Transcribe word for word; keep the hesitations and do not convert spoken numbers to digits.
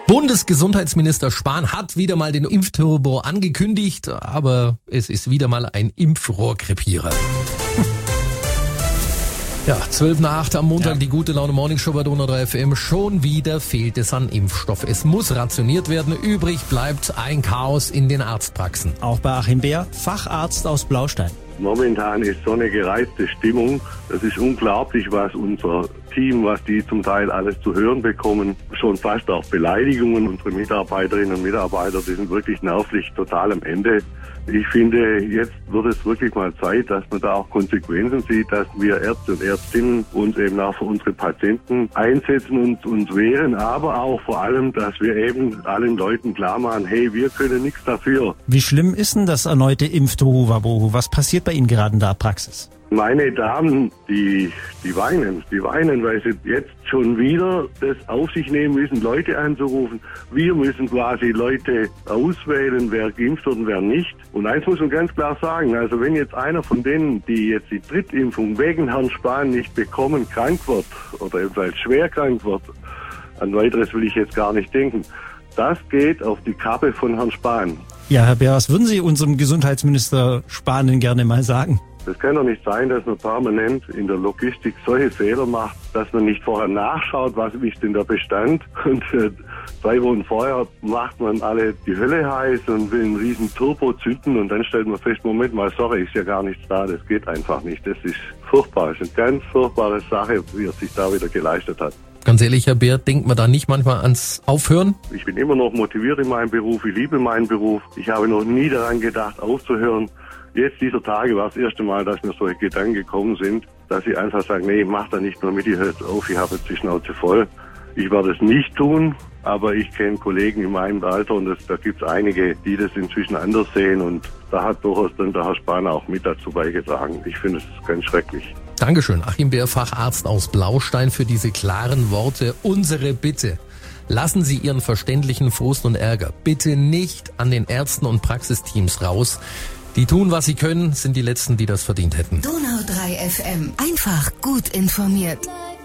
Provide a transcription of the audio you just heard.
Bundesgesundheitsminister Spahn hat wieder mal den Impfturbo angekündigt, aber es ist wieder mal ein Impfrohrkrepierer. Ja, zwölf nach acht am Montag, ja. Die gute Laune Morning Show bei Donau drei F M. Schon wieder fehlt es an Impfstoff. Es muss rationiert werden. Übrig bleibt ein Chaos in den Arztpraxen. Auch bei Achim Beer, Facharzt aus Blaustein. Momentan ist so eine gereizte Stimmung. Das ist unglaublich, was unser Team, was die zum Teil alles zu hören bekommen. Schon fast auch Beleidigungen. Unsere Mitarbeiterinnen und Mitarbeiter, die sind wirklich nervlich total am Ende. Ich finde, jetzt wird es wirklich mal Zeit, dass man da auch Konsequenzen sieht, dass wir Ärzte und Ärztinnen uns eben auch für unsere Patienten einsetzen und uns wehren, aber auch vor allem, dass wir eben allen Leuten klar machen, hey, wir können nichts dafür. Wie schlimm ist denn das erneute Impftohuwabohu? Was passiert bei Ihnen gerade in der Praxis? Meine Damen, die, die weinen, die weinen, weil sie jetzt schon wieder das auf sich nehmen müssen, Leute anzurufen. Wir müssen quasi Leute auswählen, wer geimpft wird und wer nicht. Und eins muss man ganz klar sagen, also wenn jetzt einer von denen, die jetzt die Drittimpfung wegen Herrn Spahn nicht bekommen, krank wird oder ebenfalls schwer krank wird, an weiteres will ich jetzt gar nicht denken, das geht auf die Kappe von Herrn Spahn. Ja, Herr Beer, was würden Sie unserem Gesundheitsminister Spahn denn gerne mal sagen? Es kann doch nicht sein, dass man permanent in der Logistik solche Fehler macht, dass man nicht vorher nachschaut, was ist denn der Bestand. Und äh, zwei Wochen vorher macht man alle die Hölle heiß und will einen riesen Turbo zünden und dann stellt man fest, Moment mal, sorry, ist ja gar nichts da, das geht einfach nicht. Das ist furchtbar, das ist eine ganz furchtbare Sache, wie er sich da wieder geleistet hat. Ganz ehrlich, Herr Beer, denkt man da nicht manchmal ans Aufhören? Ich bin immer noch motiviert in meinem Beruf, ich liebe meinen Beruf. Ich habe noch nie daran gedacht, aufzuhören. Jetzt dieser Tage war das erste Mal, dass mir solche Gedanken gekommen sind, dass ich einfach sage, nee, ich mach da nicht mehr mit, ich höre jetzt auf, ich habe jetzt die Schnauze voll. Ich werde es nicht tun, aber ich kenne Kollegen in meinem Alter und das, da gibt es einige, die das inzwischen anders sehen und da hat durchaus dann der Herr Spahn auch mit dazu beigetragen. Ich finde es ganz schrecklich. Dankeschön, Achim Beer, Facharzt aus Blaustein, für diese klaren Worte. Unsere Bitte: Lassen Sie Ihren verständlichen Frust und Ärger bitte nicht an den Ärzten und Praxisteams raus. Die tun, was sie können, sind die Letzten, die das verdient hätten. Donau drei F M. Einfach gut informiert.